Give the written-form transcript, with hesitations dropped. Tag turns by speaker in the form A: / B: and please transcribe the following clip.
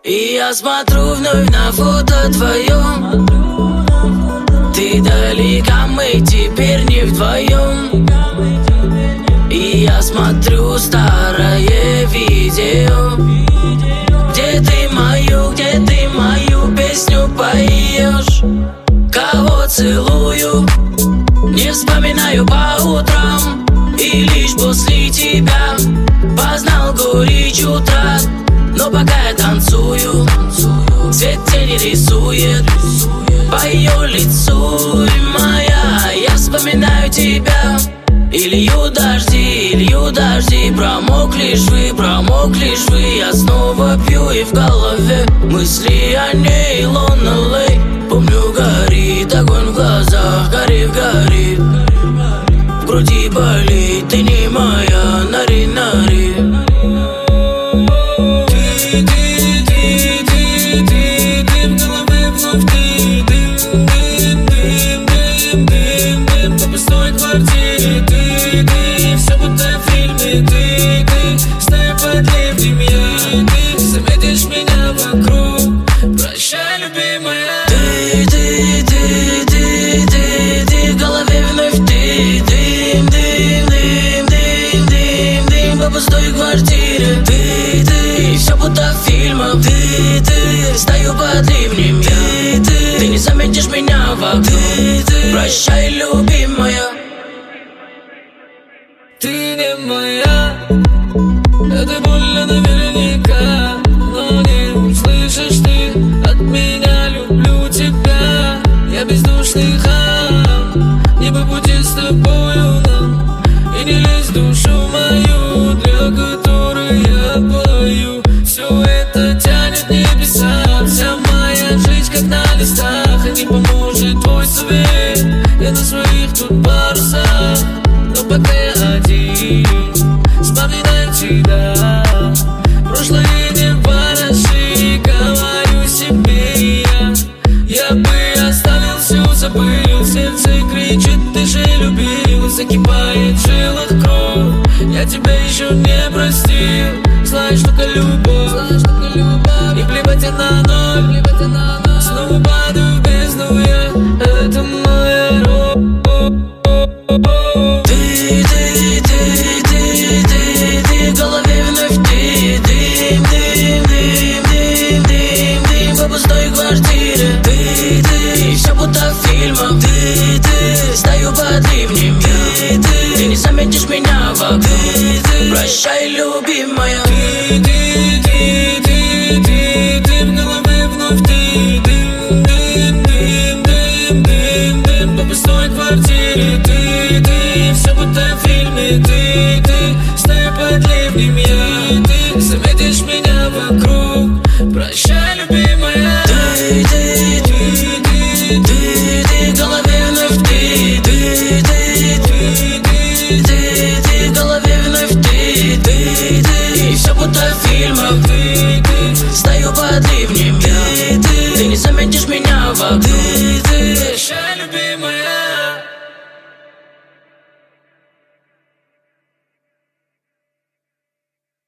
A: И я смотрю вновь на фото твоем. Ты далека, мы теперь не вдвоем. И я смотрю старое видео, где ты мою песню поешь. Кого целую, не вспоминаю по утрам. И лишь после тебя познал горечь утра. Но пока я танцую, свет тени рисует по ее лицу. И моя, я вспоминаю тебя. И льют дожди, промокли швы. Я снова пью, и в голове мысли о ней, лунный. Помню, горит огонь в глазах, горит. В груди болит, ты не моя, нари.
B: Прощай, любимая.
A: Ты в голове вновь ты. Дым по пустой квартире. Ты все будто в фильмах. Ты стою под ливнем. Ты не заметишь меня вокруг. Прощай, любимая.
B: Ты не моя, это больно наверняка, но не услышишь ты от меня. Люблю тебя, я бездушный хам. Не по пути с тобою нам, и не лезь в душу мою, для которой я пою. Все это тянет небеса, вся моя жизнь как на листах. И не поможет твой совет, я на своих тут парусах. Но пока я один, вспоминаю тебя. Прошлое не вороши, говорю себе я бы оставил все, забыл. Сердце кричит, ты же любил. Закипает в жилах кровь, я тебя еще не простил. Знаешь, только любовь, и плевать я на ноль. Снова падаю в бездну я, это моя роль.
A: Ты в голове вновь ты. Дым по пустой квартире. Ты все будто в фильмах. Ты стою под ливнем. Ты не заметишь меня вокруг. Прощай, любимая.
B: Ты в голове вновь ты. Дым по пустой квартире. Ты все будто в фильме. Ты стою под ливнем я. Ты заметишь меня вокруг. Прощай, любимая.
A: Ты в голове вновь ты. Ты в голове вновь ты. И все будто в фильмах.